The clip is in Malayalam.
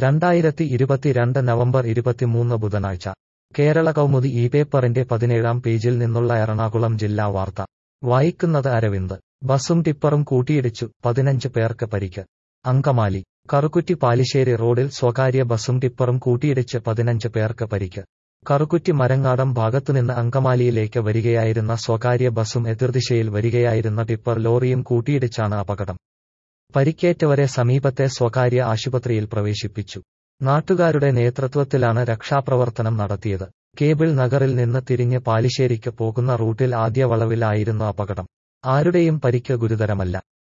2022 നവംബർ 23 ബുധനാഴ്ച കേരള കൗമുദി ഈ പേപ്പറിന്റെ 17-ാം പേജിൽ നിന്നുള്ള എറണാകുളം ജില്ലാ വാർത്ത വായിക്കുന്നത് അരവിന്ദ്. ബസും ടിപ്പറും കൂട്ടിയിടിച്ചു, 15 പേർക്ക് പരിക്ക്. അങ്കമാലി. കറുകുറ്റി പാലിശ്ശേരി റോഡിൽ സ്വകാര്യ ബസും ടിപ്പറും കൂട്ടിയിടിച്ച് 15 പേർക്ക് പരിക്ക്. കറുകുറ്റി മരങ്ങാടം ഭാഗത്തുനിന്ന് അങ്കമാലിയിലേക്ക് വരികയായിരുന്ന സ്വകാര്യ ബസും എതിർദിശയിൽ വരികയായിരുന്ന ടിപ്പർ ലോറിയും കൂട്ടിയിടിച്ചാണ് അപകടം. പരിക്കേറ്റവരെ സമീപത്തെ സ്വകാര്യ ആശുപത്രിയിൽ പ്രവേശിപ്പിച്ചു. നാട്ടുകാരുടെ നേതൃത്വത്തിലാണ് രക്ഷാപ്രവർത്തനം നടത്തിയത്. കേബിൾ നഗറിൽ നിന്ന് തിരിഞ്ഞ് പാലിശ്ശേരിക്ക് പോകുന്ന റൂട്ടിൽ ആദ്യ വളവിൽ ആയിരുന്നു അപകടം. ആരുടെയും പരിക്ക് ഗുരുതരമല്ല.